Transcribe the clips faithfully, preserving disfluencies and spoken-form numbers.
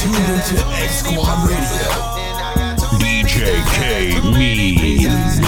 tuned into X Squad Radio. D J K Mean.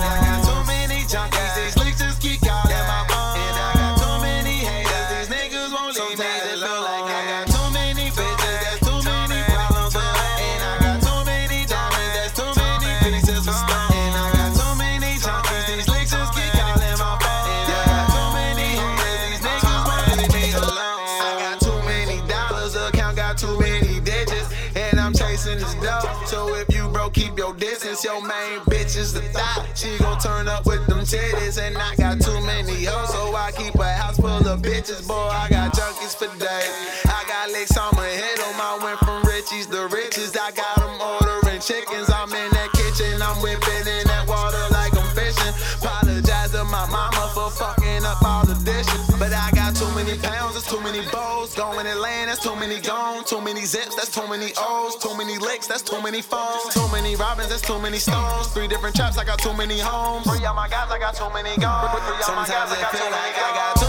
Your main bitch is the thot. She gon' turn up with them titties. And I got too many hoes, so I keep a house full of bitches. Boy, I got junkies for days. I got licks, I'ma hit 'em. I went from richies to riches. I got 'em ordering chickens. I'm in that kitchen, I'm whipping in that water like I'm fishing. Apologize to my mama for fucking up all the dishes. But I got too many pounds, there's too many bowls. Going and land, that's too many gone. Too many zips, that's too many O's. Too many licks, that's too many phones. Too many robins, that's too many stones. Three different traps, I got too many homes. Free all my guys, I got too many guns. Sometimes it feel like I got too